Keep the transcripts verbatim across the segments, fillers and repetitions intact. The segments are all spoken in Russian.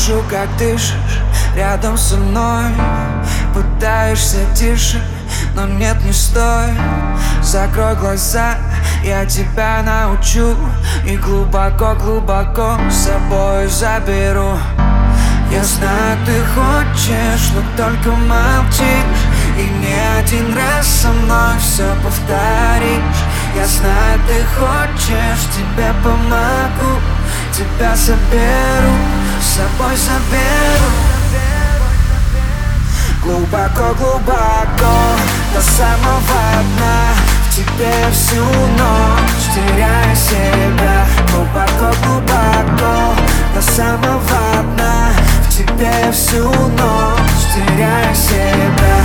Слышу, как дышишь рядом со мной. Пытаешься тише, но нет, не стой. Закрой глаза, я тебя научу. И глубоко-глубоко с собой заберу. Я знаю, ты хочешь, но только молчишь. И не один раз со мной все повторишь. Я знаю, ты хочешь, тебе помогу. Тебя заберу, с собой заберу. Глубоко-глубоко, до самого дна. В тебе всю ночь, теряя себя. Глубоко-глубоко, до самого дна. В тебе всю ночь, теряя себя.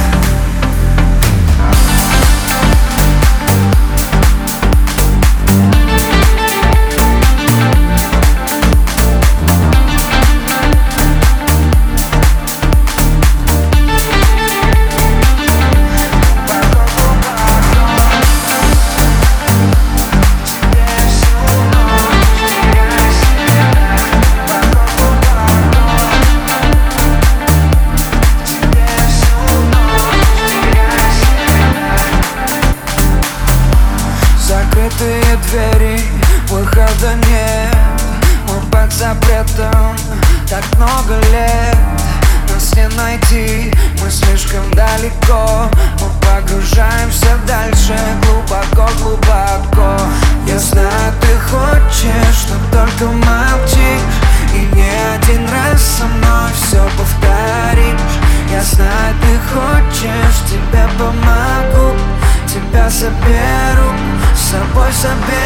Закрытые двери, выхода нет. Мы под запретом так много лет. Нас не найти, мы слишком далеко. Мы погружаемся дальше, глубоко-глубоко. Я знаю, ты хочешь, но только молчишь. И не один раз со мной все повторишь. Я знаю, ты хочешь, тебе помогу. Тебя заберу, с собой заберу.